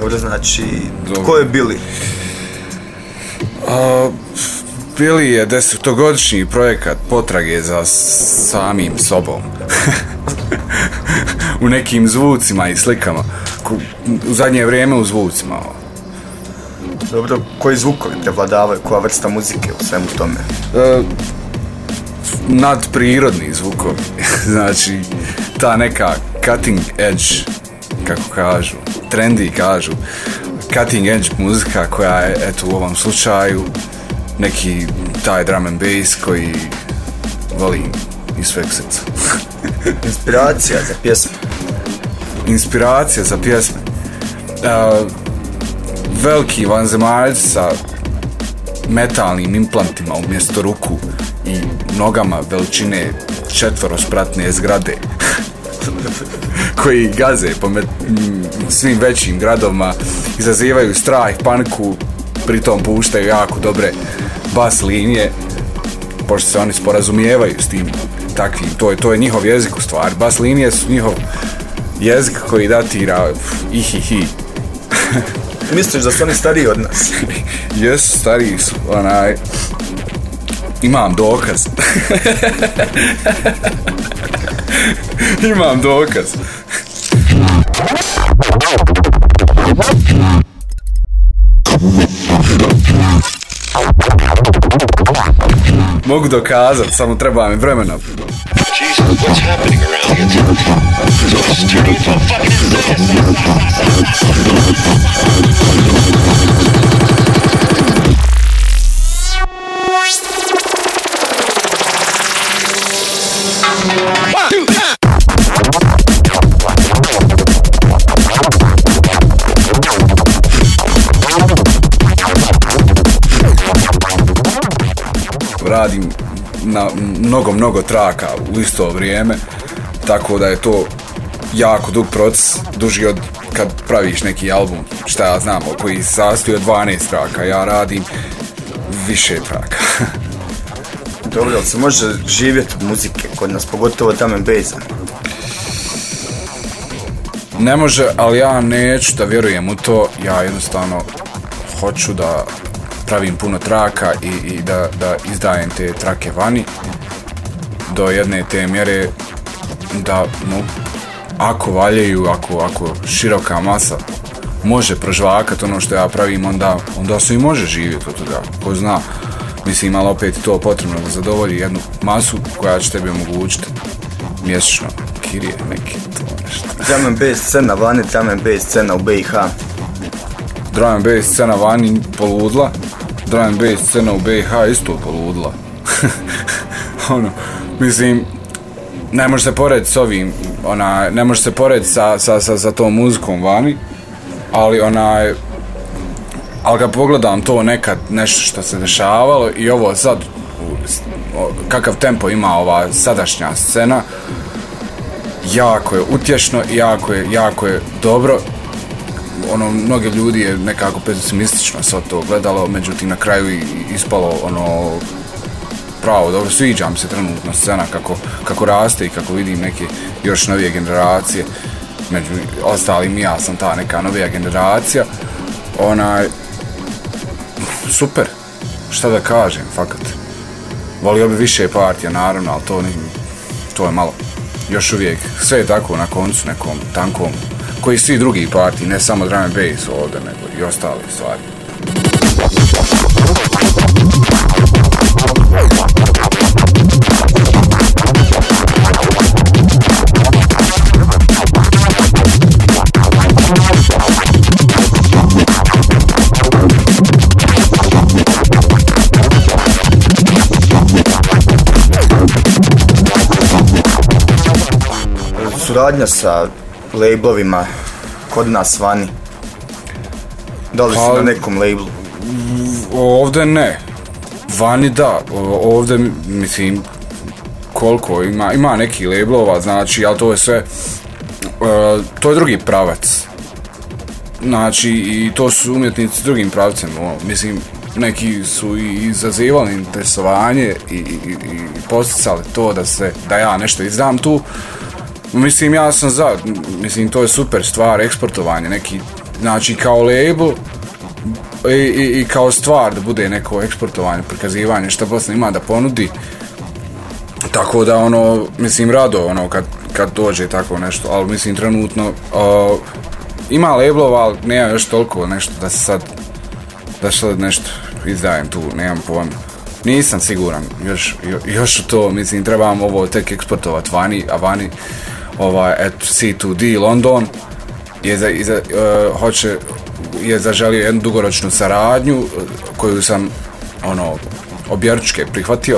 Dobro, znači, ko je Billy? Billy je 10-godišnji projekat potrage za samim sobom. U nekim zvucima i slikama. U zadnje vrijeme u zvucima. Dobro, koji zvukovi prevladavaju, koja vrsta muzike u svemu tome? Nadprirodni zvukovi. Znači, ta neka cutting edge, kako kažu, trendy kažu, cutting edge muzika koja je, eto, u ovom slučaju neki taj drum and bass koji volim iz sveg srca. Inspiracija za pjesme? Inspiracija za pjesme? Veliki vanzemaljci sa metalnim implantima umjesto ruku i nogama veličine četvorospratne zgrade koji gaze po svim većim gradovima, izazivaju strah, paniku, pritom puštaju jako dobre bas linije, pošto se oni sporazumijevaju s tim takvim, to je njihov jezik u stvari. Bas linije su njihov jezik koji datira ihihi. Misliš da su oni stariji od nas? Jesu, stariji su, imam dokaz. Imam dokaz. Mogu dokazat, samo treba mi vremena. Jesus, what's happening around here? It's turning to a fucking Radim na mnogo traka u isto vrijeme, tako da je to jako dug proces, duži od kad praviš neki album, šta ja znam, koji se sastoji od 12 traka, ja radim više traka. Dobro, ali se može živjeti od muzike kod nas, pogotovo drum and bassa? Ne može, ali ja neću da vjerujem u to, ja jednostavno hoću da pravim puno traka i da izdajem te trake vani do jedne te mjere da ako valjaju, ako široka masa može prožvakat ono što ja pravim, onda se i može živjeti od toga, ko zna. Mislim, ali opet to potrebno da zadovolji jednu masu koja će tebi omogućiti mjesečno kirije neke, to nešto. Drum and bass scena vani, drum and bass scena u BiH. Drum and bass scena vani poludla, drum and bass scena u BiH isto poludla. Mislim, ne može se porediti s ovim, ne može se porediti sa tom muzikom vani, ali ali kad pogledam to nekad nešto što se dešavalo i ovo sad, kakav tempo ima ova sadašnja scena, jako je utješno i jako je dobro. Mnogi ljudi je nekako pesimistično sad to gledalo, međutim na kraju ispalo pravo dobro. Sviđa mi se trenutno scena kako raste i kako vidim neke još novije generacije, među ostalim ja sam ta neka novija generacija. Super, šta da kažem, fakat. Volio bi više partija, naravno, ali to je malo. Još uvijek, sve je tako na koncu nekom tankom, koji svi drugi partiji, ne samo drum and bass ovdje, nego i ostale stvari. Suradnja sa lablovima kod nas vani. Da li si na nekom labelu? Ovdje ne. Vani da. Ovdje, mislim, koliko ima neki lablova, znači, ali to je sve, to je drugi pravac. Znači, i to su umjetnici s drugim pravcem. Mislim, neki su i izazivali interesovanje i posticali to da ja nešto izdam tu. Mislim, ja sam za, mislim, to je super stvar, eksportovanje, neki znači kao label i kao stvar da bude neko eksportovanje, prikazivanje šta Bosna ima da ponudi. Tako da ono, mislim rado ono kad dođe tako nešto, ali mislim trenutno ima labelova, ali nema još toliko nešto da se sad nešto izdajem tu, nemam pojma. Nisam siguran još u to, mislim trebam ovo tek eksportovat vani, a vani eto C2D London je zaželio jednu dugoročnu saradnju koju sam objeručke prihvatio.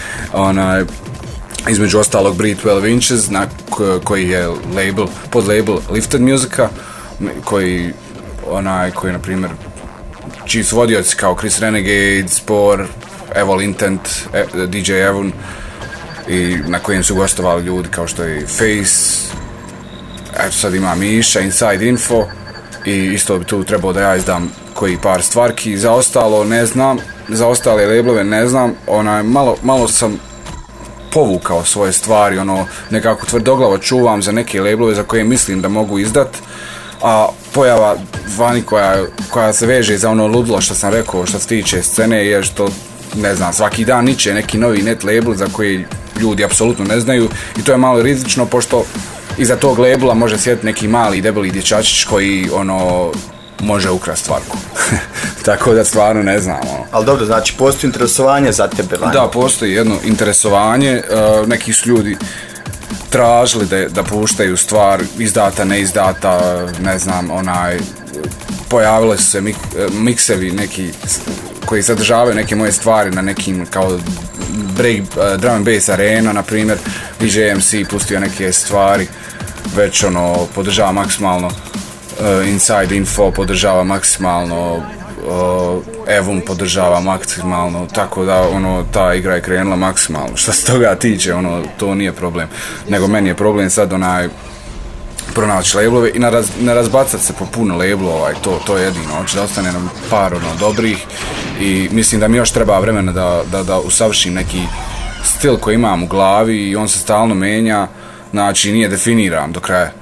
Između ostalog Breathe 12 Inches koji je pod label Lifted Musica koji na primjer čiji su vodioci kao Chris Renegade, Spore, Evil Intent, DJ Evon i na kojem su gostovali ljudi kao što je Face, eto sad ima Miša, Inside Info i isto bi tu trebao da ja izdam koji par stvarki, za ostalo ne znam, za ostale labelove ne znam, malo sam povukao svoje stvari, nekako tvrdoglavo čuvam za neke labelove za koje mislim da mogu izdat, a pojava vani koja se veže za ono ludilo što sam rekao što se tiče scene je što, ne znam, svaki dan niče neki novi net label za koji ljudi apsolutno ne znaju i to je malo rizično pošto iza tog labela može sjediti neki mali debeli dječačić koji može ukrasti stvarku. Tako da stvarno ne znam. Ali dobro, znači postoji interesovanje za tebe vani? Da, postoji jedno interesovanje, neki su ljudi tražili da puštaju stvar izdata, neizdata, ne znam, pojavile su se miksevi neki koji sadržavaju neke moje stvari na nekim kao drum and bass arena, na primjer DJ MC pustio neke stvari, već podržava maksimalno Inside Info, podržava maksimalno Evum podržava maksimalno, tako da ta igra je krenula maksimalno. Što se toga tiče, to nije problem. Nego meni je problem sad pronaći labelove i ne razbacat se po puno labelova, to je jedino. Hoće da ostane nam par dobrih i mislim da mi još treba vremena da usavršim neki stil koji imam u glavi i on se stalno menja, znači nije definiran do kraja.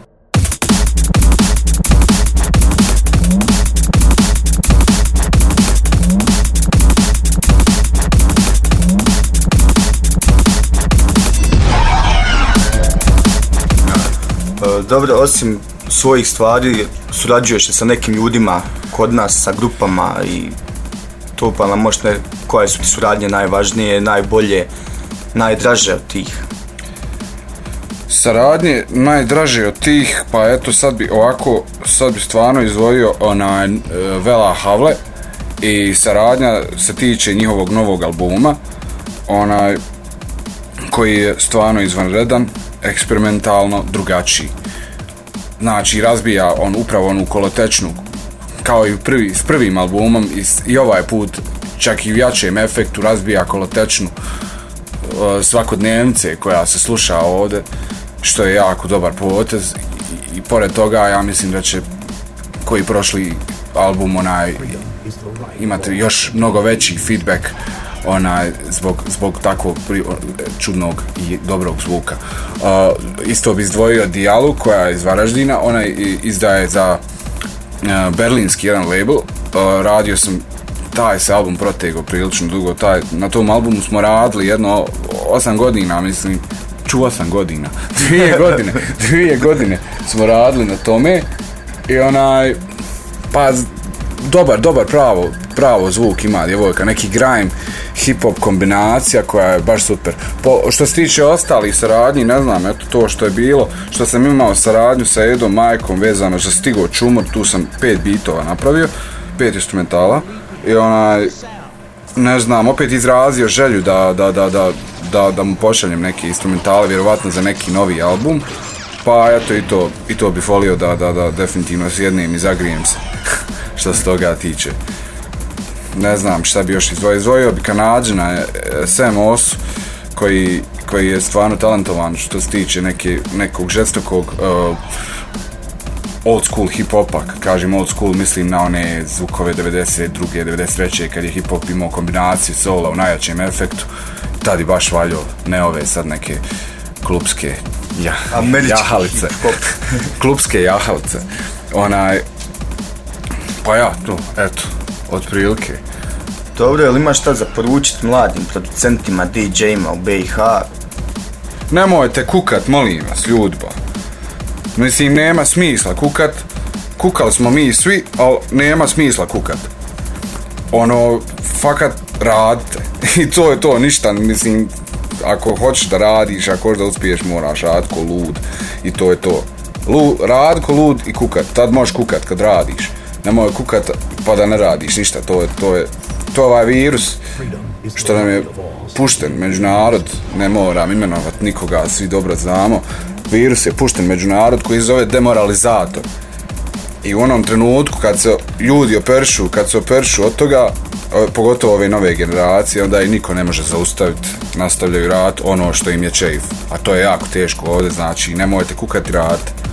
Dobro, osim svojih stvari, surađuješ sa nekim ljudima kod nas, sa grupama i to pa nam možete, koje su ti suradnje najvažnije, najbolje, najdraže od tih? Saradnje najdraže od tih, pa eto sad bi stvarno izdvojio Vela Havle i saradnja se tiče njihovog novog albuma, koji je stvarno izvanredan, eksperimentalno drugačiji. Znači razbija upravo onu kolotečnu kao i s prvim albumom i ovaj put čak i u jačem efektu razbija kolotečnu svakodnevnice koja se sluša ovdje, što je jako dobar potez i pored toga ja mislim da će koji prošli album imati još mnogo veći feedback zbog takvog čudnog i dobrog zvuka. Isto bi izdvojio Dijalu koja je iz Varaždina, ona izdaje za berlinski jedan label. Radio sam, taj se album protegao prilično dugo, na tom albumu smo radili jedno 8 godina, mislim, 8 godina, 2 godine smo radili na tome i pa dobar, pravo zvuk ima djevojka, neki grime, hip-hop kombinacija koja je baš super. Što se tiče ostalih saradnji, ne znam, eto to što je bilo, što sam imao saradnju sa Edom Majkom vezano za Stigo Čumor, tu sam 5 bitova napravio, 5 instrumentala i ne znam, opet izrazio želju da mu pošaljem neke instrumentale, vjerovatno za neki novi album, pa eto i to bih volio da definitivno sjednem i zagrijem se što se toga tiče. Ne znam šta bi još izdvojio bi Kanadžana Sam Osu koji je stvarno talentovan što se tiče nekog žestokog old school hip-hopa. Kažem old school, mislim na one zvukove 92. 93. kad je hip-hop imao kombinaciju sola u najjačem efektu, tad je baš valjao, ne ove sad neke klupske jahalice. Klupske jahalice. Pa ja, tu, eto, otprilike. Dobro, jel imaš šta za poručiti mladim producentima, DJ-ima u BiH? Nemojte kukat, molim vas, ljudba. Mislim, nema smisla kukat. Kukali smo mi svi, ali nema smisla kukat. Ono, fakat radite. I to je to, ništa, mislim, ako hoćeš da radiš, ako hoćeš da uspiješ, moraš raditi ko lud. I to je to. Rad ko lud i kukat. Tad možeš kukat kad radiš. Nemoj kukat pa da ne radiš ništa. To je ovaj virus što nam je pušten među narod. Ne moram imenovati nikoga, svi dobro znamo. Virus je pušten među narod koji se zove demoralizator. I u onom trenutku kad se ljudi operšu od toga, pogotovo ove nove generacije, onda i niko ne može zaustaviti, nastavljaju rad ono što im je čeif. A to je jako teško ovdje, znači nemojte kukati, raditi.